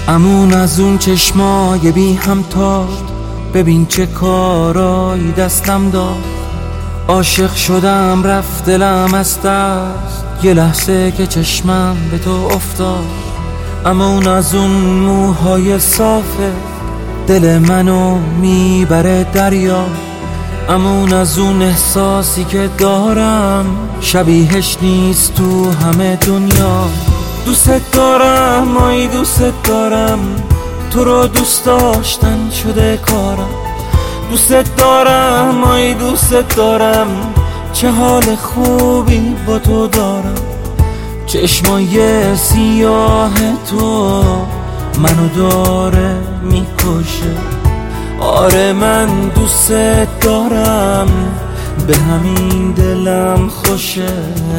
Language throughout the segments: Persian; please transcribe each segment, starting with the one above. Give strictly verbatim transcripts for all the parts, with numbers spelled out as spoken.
امون از اون چشمای بی همتا، ببین چه کارایی دستم داد. عاشق شدم رفت دلم از دست، یه لحظه که چشمم به تو افتاد. امون از اون موهای صافه، دل منو میبره دریا. امون از اون احساسی که دارم، شبیهش نیست تو همه دنیا. دوست دارم آی دوست دارم، تو رو دوست داشتن شده کارم. دوست دارم آی دوست دارم، چه حال خوبی با تو دارم. چشمای سیاه تو منو داره میکشه. آره من دوست دارم، به همین دلم خوشه.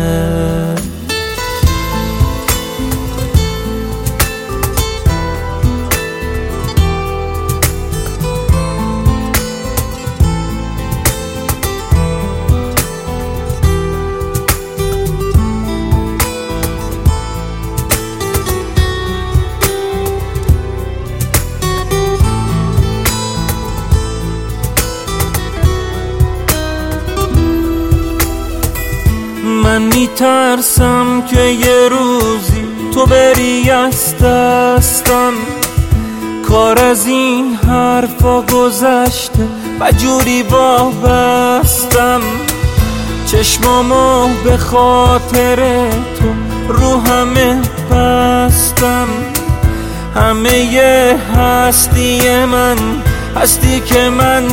من میترسم که یه روزی تو بری از دستم. کار از این حرفا گذشته، بجوری وابستم. چشمامو به خاطر تو رو همه بستم. همه ی هستی من هستی که من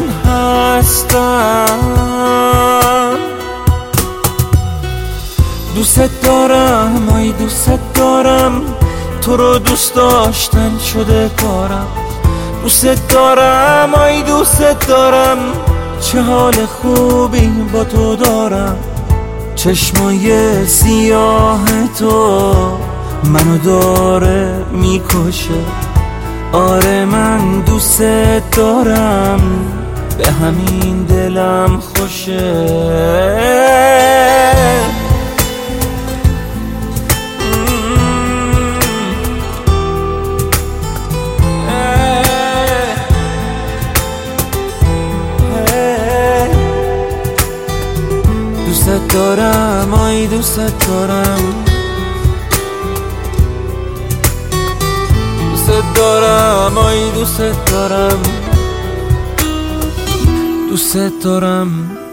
هستم. دوست دارم آی دوست دارم، تو رو دوست داشتن شده کارم. دوست دارم آی دوست دارم، چه حال خوبی با تو دارم. چشمای سیاه تو منو داره میکشه. آره من دوست دارم، به همین دلم خوشه. دوست دارم آی دوست دارم، دوست دارم آی دوست دارم، دوست دارم.